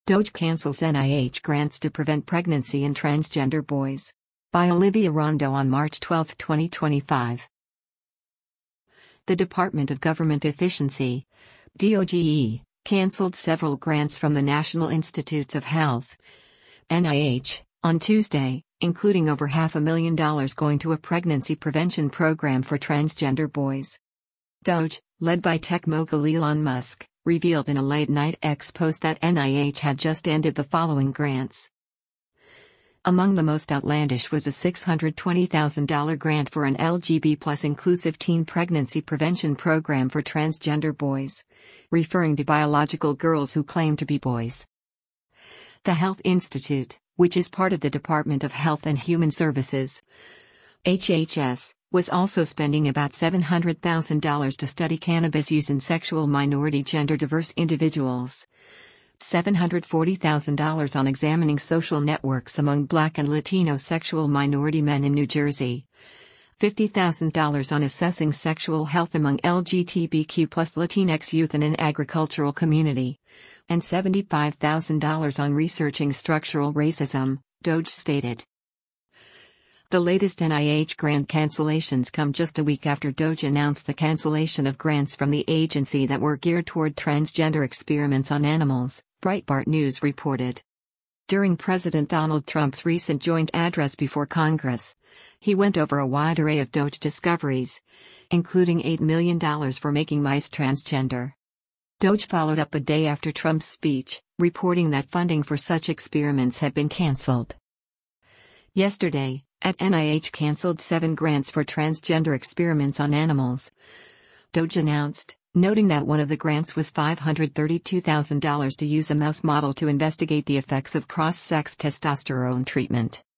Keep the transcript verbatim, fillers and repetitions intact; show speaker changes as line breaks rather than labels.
Doge cancels N I H grants to prevent pregnancy in transgender boys. By Olivia Rondo on March twelfth, twenty twenty-five. The Department of Government Efficiency, D O G E, canceled several grants from the National Institutes of Health, N I H, on Tuesday, including over half a million dollars going to a pregnancy prevention program for transgender boys. Doge, led by tech mogul Elon Musk, revealed in a late-night X post that N I H had just ended the following grants. Among the most outlandish was a six hundred twenty thousand dollars grant for an L G B T plus inclusive teen pregnancy prevention program for transgender boys, referring to biological girls who claim to be boys. The Health Institute, which is part of the Department of Health and Human Services, H H S, was also spending about seven hundred thousand dollars to study cannabis use in sexual minority gender-diverse individuals, seven hundred forty thousand dollars on examining social networks among Black and Latino sexual minority men in New Jersey, fifty thousand dollars on assessing sexual health among L G B T Q plus Latinx youth in an agricultural community, and seventy-five thousand dollars on researching structural racism, Doge stated. The latest N I H grant cancellations come just a week after Doge announced the cancellation of grants from the agency that were geared toward transgender experiments on animals, Breitbart News reported. During President Donald Trump's recent joint address before Congress, he went over a wide array of Doge discoveries, including eight million dollars for making mice transgender. Doge followed up the day after Trump's speech, reporting that funding for such experiments had been canceled. Yesterday, at N I H canceled seven grants for transgender experiments on animals, Doge announced, noting that one of the grants was five hundred thirty-two thousand dollars to use a mouse model to investigate the effects of cross-sex testosterone treatment.